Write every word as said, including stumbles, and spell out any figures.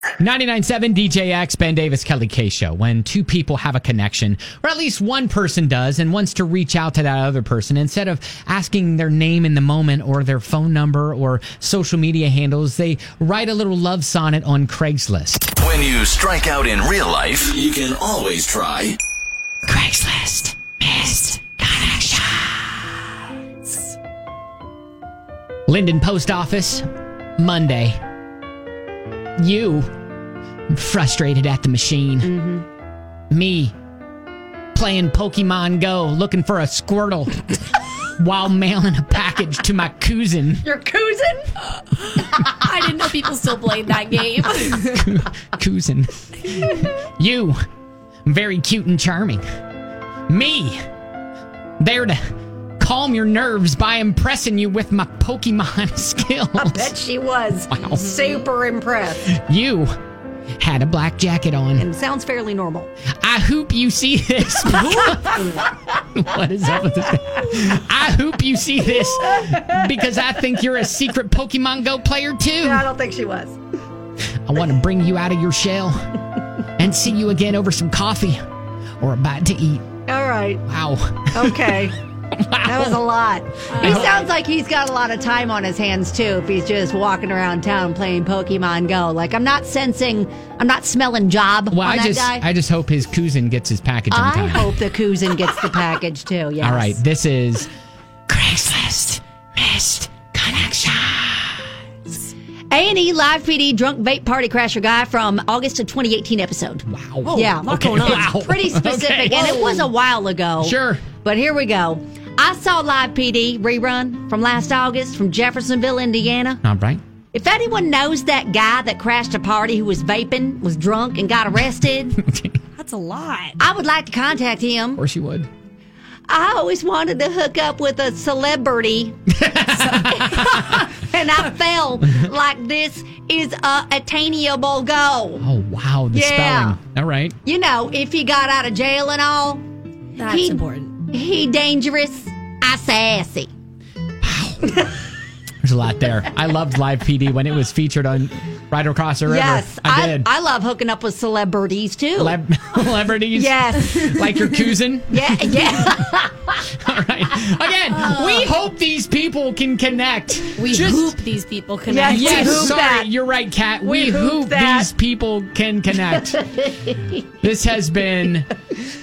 ninety-nine point seven D J X, Ben Davis, Kelly K Show. When two people have a connection, or at least one person does, and wants to reach out to that other person, instead of asking their name in the moment or their phone number or social media handles, they write a little love sonnet on Craigslist. When you strike out in real life, you can always try Craigslist Missed Connections. Linden Post Office, Monday. You, frustrated at the machine. Mm-hmm. Me, playing Pokemon Go, looking for a Squirtle while mailing a package to my cousin. Your cousin? I didn't know people still played that game. Cousin. You, very cute and charming. Me, there to calm your nerves by impressing you with my Pokemon skills. I bet she was. Wow. Super impressed. You had a black jacket on. And sounds fairly normal. I hope you see this. What is up with this? I hope you see this because I think you're a secret Pokemon Go player too. No, I don't think she was. I want to bring you out of your shell and see you again over some coffee or a bite to eat. All right. Wow. Okay. Wow. That was a lot. He sounds like he's got a lot of time on his hands, too, if he's just walking around town playing Pokemon Go. Like, I'm not sensing, I'm not smelling job Well, on I that just, guy. I just hope his cousin gets his package on I time. hope the cousin gets the package, too, yes. All right, this is Craigslist Missed Connections. A and E Live P D Drunk Vape Party Crasher Guy from August of twenty eighteen episode. Wow. Yeah. lot Okay, going on. wow. It's pretty specific, Okay. and it was a while ago. Sure. But here we go. I saw Live P D rerun from last August from Jeffersonville, Indiana. All right. If anyone knows that guy that crashed a party who was vaping, was drunk, and got arrested, That's a lot. I would like to contact him. Of course you would. I always wanted to hook up with a celebrity. And I felt like this is a attainable goal. Oh, wow. The Yeah. spelling. All right. You know, if he got out of jail and all, That's he, important. he dangerous, I sassy. There's a lot there. I loved Live P D when it was featured on Right Across the River. Yes, I did. I, love hooking up with celebrities too. Celeb- Celebrities? Yes. Like your cousin? Yeah, yeah. All right. Again, we hope these people can connect. We Just- hoop these people connect. Yes, Yes, We hoop sorry, that. you're right, Kat. We, We hoop hope that. these people can connect. This has been